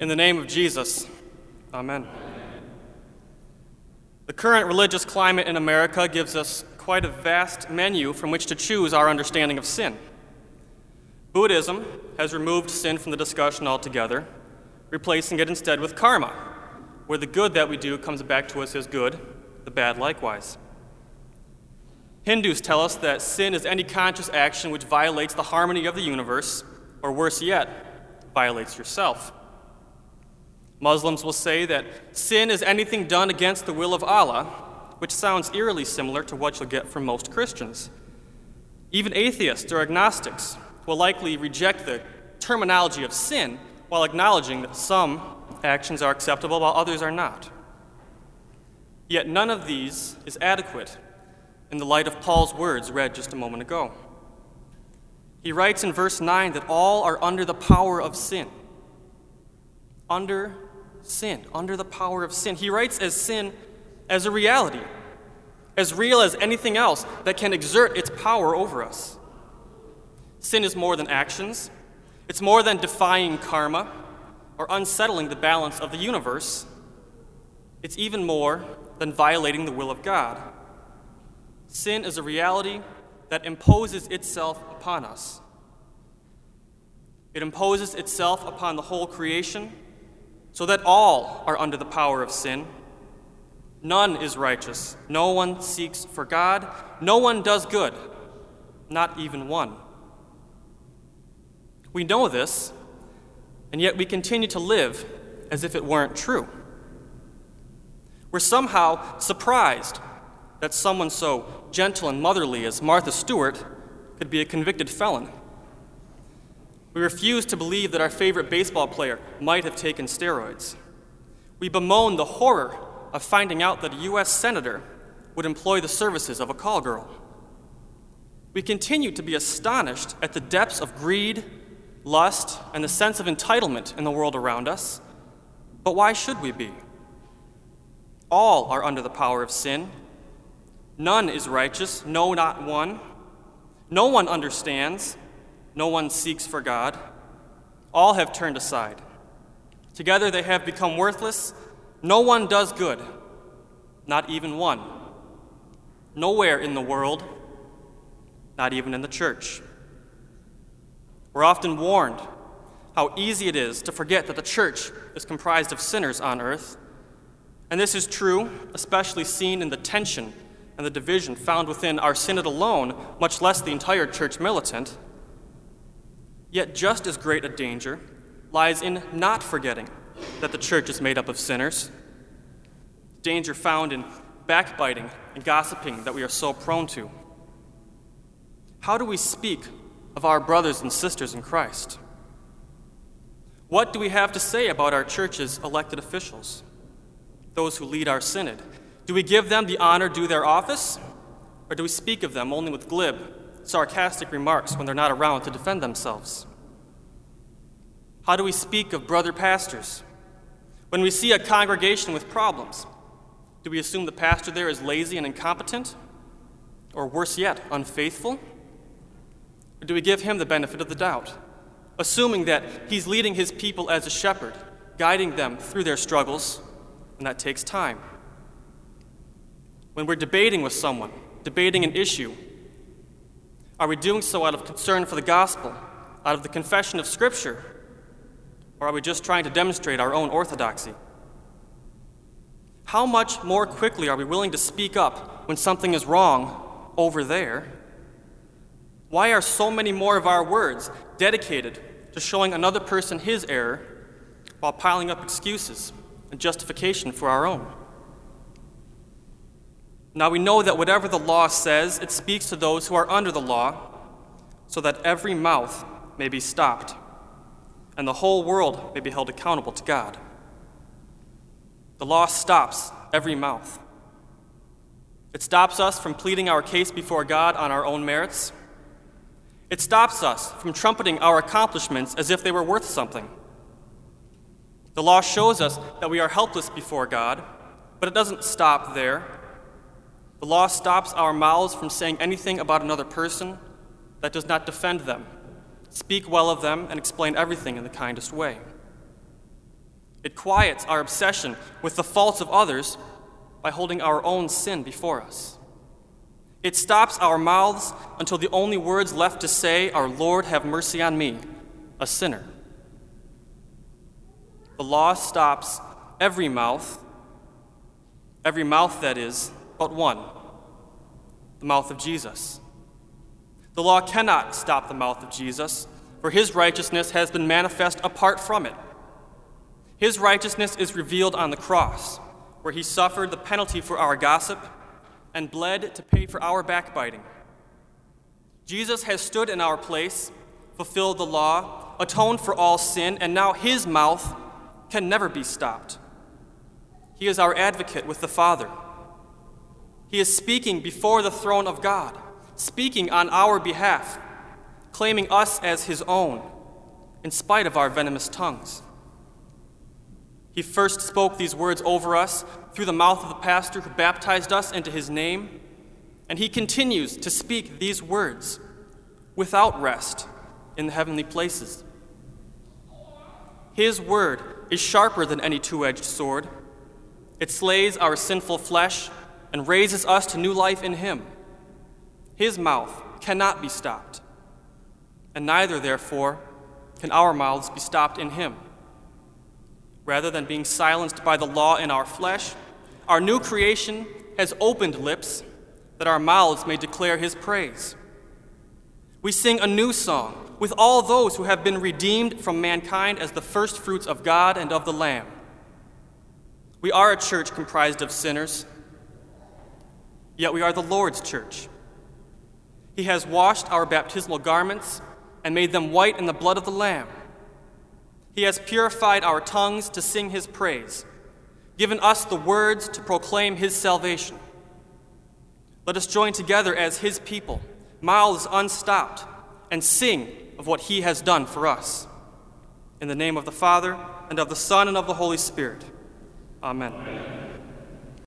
In the name of Jesus, amen. The current religious climate in America gives us quite a vast menu from which to choose our understanding of sin. Buddhism has removed sin from the discussion altogether, replacing it instead with karma, where the good that we do comes back to us as good, the bad likewise. Hindus tell us that sin is any conscious action which violates the harmony of the universe, or worse yet, violates yourself. Muslims will say that sin is anything done against the will of Allah, which sounds eerily similar to what you'll get from most Christians. Even atheists or agnostics will likely reject the terminology of sin while acknowledging that some actions are acceptable while others are not. Yet none of these is adequate in the light of Paul's words read just a moment ago. He writes in verse 9 that all are under the power of sin. Under the power of sin. He writes as sin as a reality, as real as anything else that can exert its power over us. Sin is more than actions. It's more than defying karma or unsettling the balance of the universe. It's even more than violating the will of God. Sin is a reality that imposes itself upon us. It imposes itself upon the whole creation, so that all are under the power of sin. None is righteous. No one seeks for God. No one does good, not even one. We know this, and yet we continue to live as if it weren't true. We're somehow surprised that someone so gentle and motherly as Martha Stewart could be a convicted felon. We refuse to believe that our favorite baseball player might have taken steroids. We bemoan the horror of finding out that a U.S. senator would employ the services of a call girl. We continue to be astonished at the depths of greed, lust, and the sense of entitlement in the world around us. But why should we be? All are under the power of sin. None is righteous, no, not one. No one understands. No one seeks for God. All have turned aside. Together they have become worthless. No one does good, not even one. Nowhere in the world, not even in the church. We're often warned how easy it is to forget that the church is comprised of sinners on earth. And this is true, especially seen in the tension and the division found within our synod alone, much less the entire church militant. Yet just as great a danger lies in not forgetting that the church is made up of sinners. Danger found in backbiting and gossiping that we are so prone to. How do we speak of our brothers and sisters in Christ? What do we have to say about our church's elected officials, those who lead our synod? Do we give them the honor due their office, or do we speak of them only with glib, sarcastic remarks when they're not around to defend themselves? How do we speak of brother pastors? When we see a congregation with problems, do we assume the pastor there is lazy and incompetent? Or worse yet, unfaithful? Or do we give him the benefit of the doubt, assuming that he's leading his people as a shepherd, guiding them through their struggles, and that takes time? When we're debating with someone, debating an issue, are we doing so out of concern for the gospel, out of the confession of Scripture, or are we just trying to demonstrate our own orthodoxy? How much more quickly are we willing to speak up when something is wrong over there? Why are so many more of our words dedicated to showing another person his error while piling up excuses and justification for our own? Now we know that whatever the law says, it speaks to those who are under the law, so that every mouth may be stopped, and the whole world may be held accountable to God. The law stops every mouth. It stops us from pleading our case before God on our own merits. It stops us from trumpeting our accomplishments as if they were worth something. The law shows us that we are helpless before God, but it doesn't stop there. The law stops our mouths from saying anything about another person that does not defend them, speak well of them, and explain everything in the kindest way. It quiets our obsession with the faults of others by holding our own sin before us. It stops our mouths until the only words left to say are, "Lord, have mercy on me, a sinner." The law stops every mouth that is, but one, the mouth of Jesus. The law cannot stop the mouth of Jesus, for his righteousness has been manifest apart from it. His righteousness is revealed on the cross, where he suffered the penalty for our gossip and bled to pay for our backbiting. Jesus has stood in our place, fulfilled the law, atoned for all sin, and now his mouth can never be stopped. He is our advocate with the Father. He is speaking before the throne of God, speaking on our behalf, claiming us as his own, in spite of our venomous tongues. He first spoke these words over us through the mouth of the pastor who baptized us into his name, and he continues to speak these words without rest in the heavenly places. His word is sharper than any two-edged sword. It slays our sinful flesh and raises us to new life in him. His mouth cannot be stopped, and neither, therefore, can our mouths be stopped in him. Rather than being silenced by the law in our flesh, our new creation has opened lips that our mouths may declare his praise. We sing a new song with all those who have been redeemed from mankind as the first fruits of God and of the Lamb. We are a church comprised of sinners, yet we are the Lord's church. He has washed our baptismal garments and made them white in the blood of the Lamb. He has purified our tongues to sing his praise, given us the words to proclaim his salvation. Let us join together as his people, mouths unstopped, and sing of what he has done for us. In the name of the Father, and of the Son, and of the Holy Spirit. Amen.